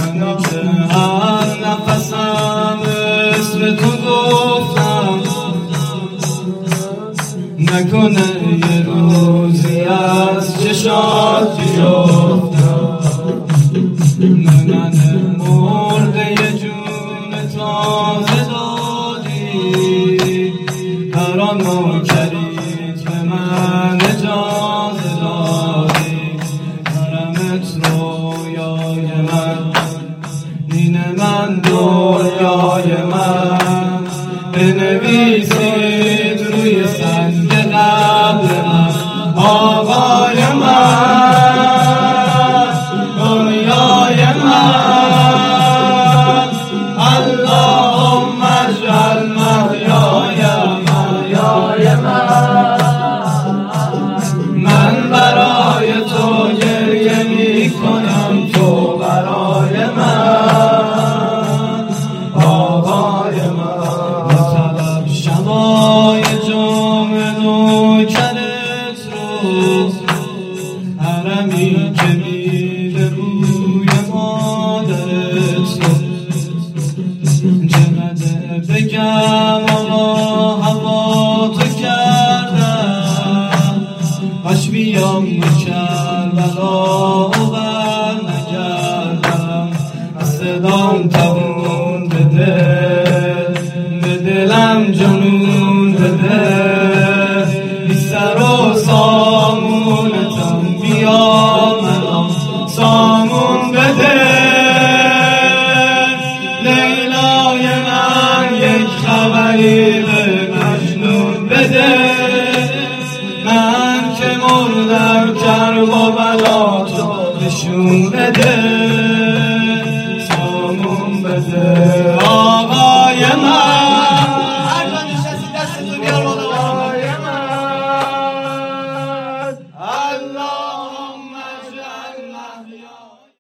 یادمی که هر نفسم اسم تو گفتم، نکنه یه روزی از چشات بیفتم. من مرده یه جون تازه دادی، هر آن نوکریت به من اجازه دادی. حرمت رویای من، دین من دنیای من، بنویسید روی سنگ قبر من آقای من، دنیای من. اللهم اجعل محیای محیای من برای تو گریه می کنم، تو برای من آقای من. طلب شبای جام نوکرت رو، حرمی که میده روی مادرت رو. چقدر بگم آقا هوا تو کردم، باش بیام کربلا و بر نگردم. صدام تمون بده، به دلم جنون بده، بی سر و سامونتم بیا منم سامون بده. لیلای من یک خبری به مجنون بده، من که مردم کرب و بلا تو نشون بده، سامون بده آقای من. هر جا نشستی دستتو بیار بالا.